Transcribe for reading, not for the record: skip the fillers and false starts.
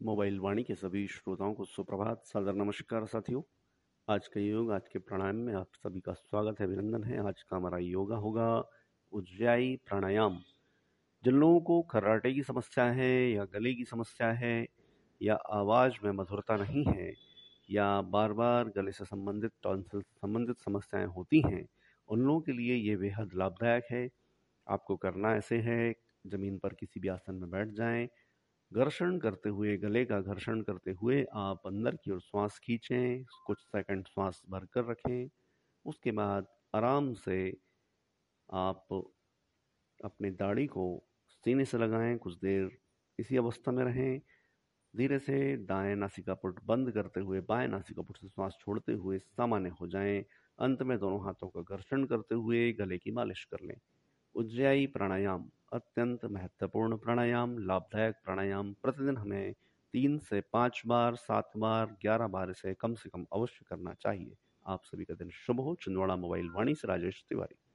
Mobile वाणी के सभी श्रोताओं को सुप्रभात, सादर नमस्कार साथियों। आज का योग, आज के प्राणायाम में आप सभी का स्वागत है, अभिनंदन है। आज का हमारा योगा होगा उज्जाई प्राणायाम। जिन लोगों को खर्राटे की समस्या है या गले की समस्या है या आवाज़ में मधुरता नहीं है या बार बार गले से संबंधित टॉन्सिल से संबंधित समस्याएं होती हैं, उन लोगों के लिए ये बेहद लाभदायक है। आपको करना ऐसे है, ज़मीन पर किसी भी आसन में बैठ जाएं। घर्षण करते हुए, गले का घर्षण करते हुए आप अंदर की ओर श्वास खींचें, कुछ सेकंड श्वास भरकर रखें। उसके बाद आराम से आप अपनी दाढ़ी को सीने से लगाएं, कुछ देर इसी अवस्था में रहें। धीरे से दाएं नासिकापुट बंद करते हुए बाएं नासिकापुट से श्वास छोड़ते हुए सामान्य हो जाएं। अंत में दोनों हाथों का घर्षण करते हुए गले की मालिश कर लें। उज्जाई प्राणायाम अत्यंत महत्वपूर्ण प्राणायाम, लाभदायक प्राणायाम। प्रतिदिन हमें 3 से 5 बार, 7 बार, 11 बार इसे कम से कम अवश्य करना चाहिए। आप सभी का दिन शुभ हो। छिंदवाड़ा मोबाइल वाणी से राजेश तिवारी।